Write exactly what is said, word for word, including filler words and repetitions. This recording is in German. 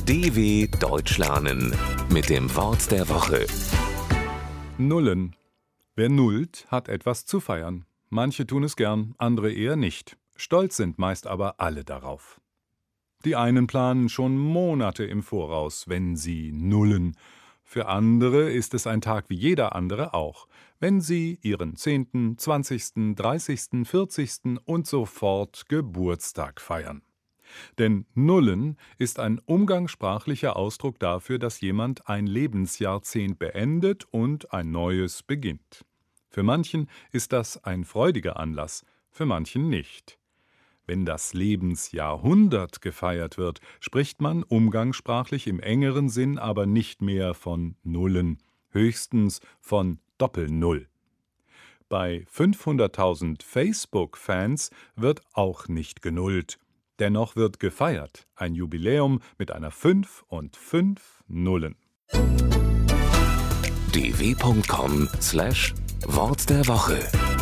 D W Deutsch lernen mit dem Wort der Woche. Nullen. Wer nullt, hat etwas zu feiern. Manche tun es gern, andere eher nicht. Stolz sind meist aber alle darauf. Die einen planen schon Monate im Voraus, wenn sie nullen. Für andere ist es ein Tag wie jeder andere auch, wenn sie ihren zehnten, zwanzigsten, dreißigsten, vierzigsten und so fort Geburtstag feiern. Denn Nullen ist ein umgangssprachlicher Ausdruck dafür, dass jemand ein Lebensjahrzehnt beendet und ein neues beginnt. Für manchen ist das ein freudiger Anlass, für manchen nicht. Wenn das Lebensjahrhundert gefeiert wird, spricht man umgangssprachlich im engeren Sinn aber nicht mehr von Nullen, höchstens von Doppelnull. Bei fünfhunderttausend Facebook-Fans wird auch nicht genullt. Dennoch wird gefeiert, ein Jubiläum mit einer fünf und fünf Nullen. d w punkt com slash Wort der Woche